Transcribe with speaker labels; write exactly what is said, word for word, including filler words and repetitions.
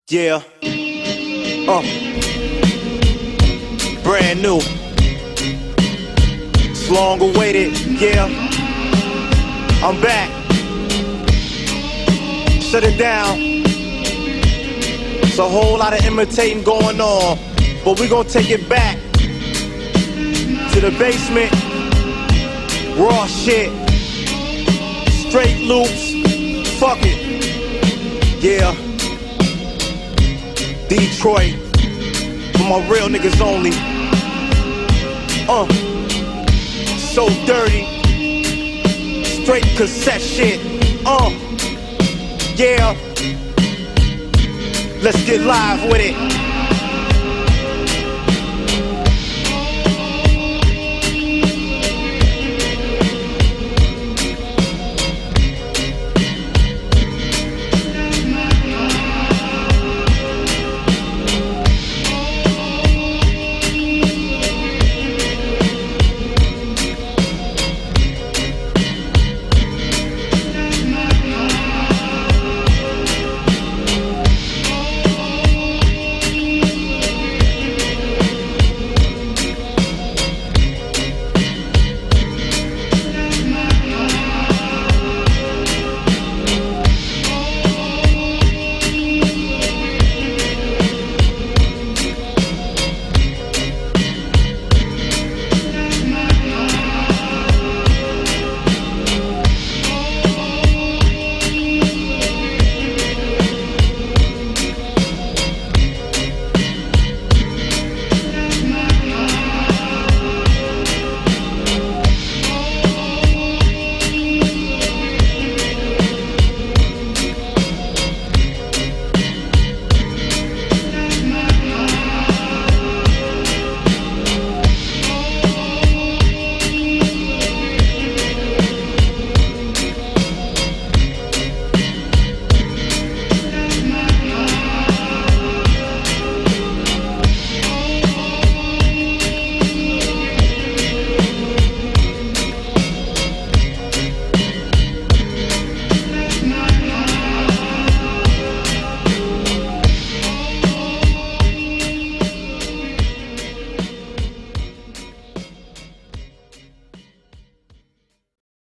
Speaker 1: Yeah. Uh. Brand new. It's long awaited. Yeah. I'm back. Shut it down. It's a whole lot of imitating going on, but we gonna take it back to the basement. Raw shit. Straight loops. Fuck it. Yeah. Detroit, for my real niggas only. Uh, so dirty, straight cassette shit. Uh, yeah, let's get live with it.